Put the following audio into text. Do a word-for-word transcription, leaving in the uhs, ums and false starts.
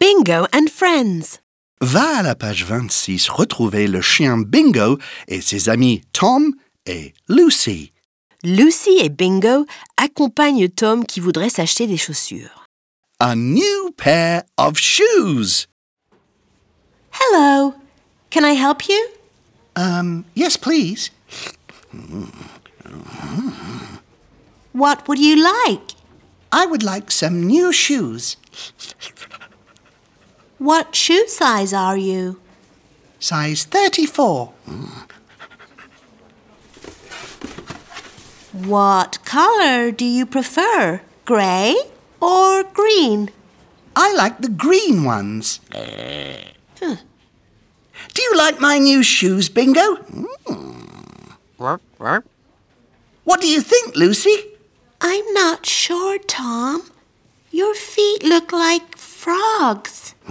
Bingo and Friends. Va à la page vingt-six retrouver le chien Bingo et ses amis Tom et Lucy. Lucy et Bingo accompagnent Tom qui voudrait s'acheter des chaussures. A new pair of shoes. Hello, can I help you? Um, yes, please. What would you like? I would like some new shoes. What shoe size are you? Size thirty-four. What color do you prefer, grey or green? I like the green ones. Huh. Do you like my new shoes, Bingo? What do you think, Lucy? I'm not sure, Tom. Your feet look like frogs.